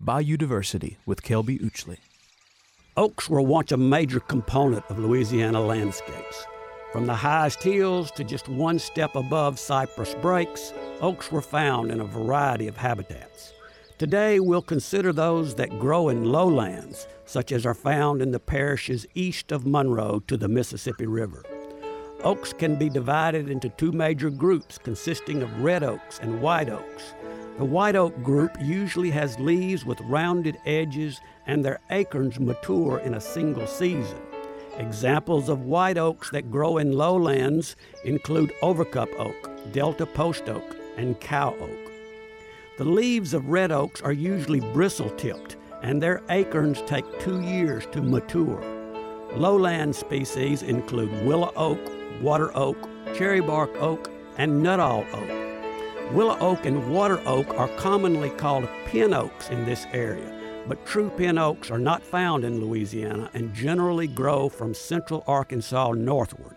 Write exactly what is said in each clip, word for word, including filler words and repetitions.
Biodiversity with Kelby Uchley. Oaks were once a major component of Louisiana landscapes. From the highest hills to just one step above cypress breaks, oaks were found in a variety of habitats. Today, we'll consider those that grow in lowlands, such as are found in the parishes east of Monroe to the Mississippi River. Oaks can be divided into two major groups consisting of red oaks and white oaks. The white oak group usually has leaves with rounded edges and their acorns mature in a single season. Examples of white oaks that grow in lowlands include overcup oak, Delta post oak, and cow oak. The leaves of red oaks are usually bristle-tipped, and their acorns take two years to mature. Lowland species include willow oak, water oak, cherrybark oak, and nuttall oak. Willow oak and water oak are commonly called pin oaks in this area, but true pin oaks are not found in Louisiana and generally grow from central Arkansas northward.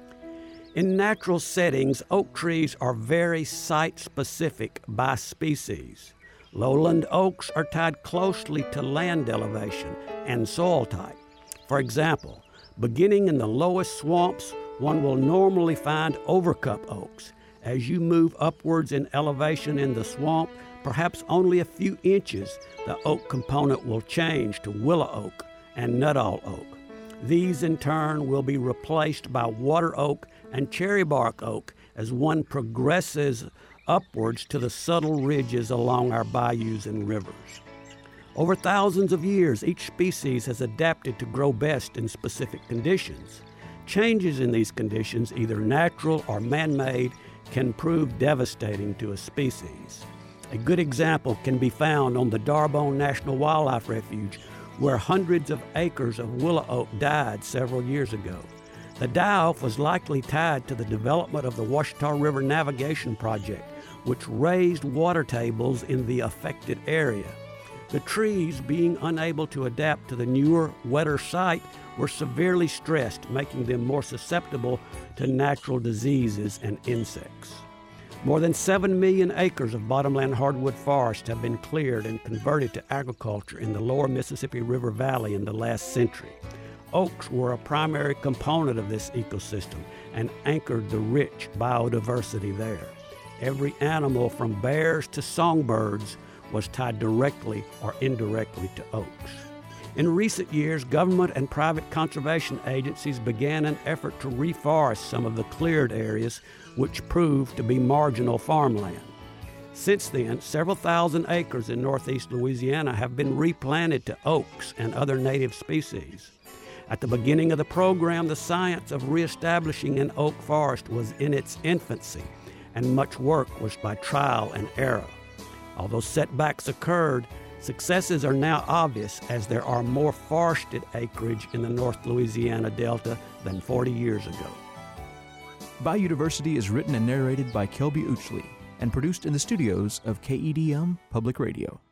In natural settings, oak trees are very site-specific by species. Lowland oaks are tied closely to land elevation and soil type. For example, beginning in the lowest swamps, one will normally find overcup oaks. As you move upwards in elevation in the swamp, perhaps only a few inches, the oak component will change to willow oak and nuttall oak. These, in turn, will be replaced by water oak and cherrybark oak as one progresses upwards to the subtle ridges along our bayous and rivers. Over thousands of years, each species has adapted to grow best in specific conditions. Changes in these conditions, either natural or man-made, can prove devastating to a species. A good example can be found on the D'Arbonne National Wildlife Refuge, where hundreds of acres of willow oak died several years ago. The die-off was likely tied to the development of the Ouachita River Navigation Project, which raised water tables in the affected area. The trees, being unable to adapt to the newer, wetter site, were severely stressed, making them more susceptible to natural diseases and insects. More than seven million acres of bottomland hardwood forest have been cleared and converted to agriculture in the lower Mississippi River Valley in the last century. Oaks were a primary component of this ecosystem and anchored the rich biodiversity there. Every animal from bears to songbirds was tied directly or indirectly to oaks. In recent years, government and private conservation agencies began an effort to reforest some of the cleared areas, which proved to be marginal farmland. Since then, several thousand acres in northeast Louisiana have been replanted to oaks and other native species. At the beginning of the program, the science of reestablishing an oak forest was in its infancy, and much work was by trial and error. Although setbacks occurred, successes are now obvious as there are more forested acreage in the North Louisiana Delta than forty years ago. Biodiversity is written and narrated by Kelby Uchley and produced in the studios of K E D M Public Radio.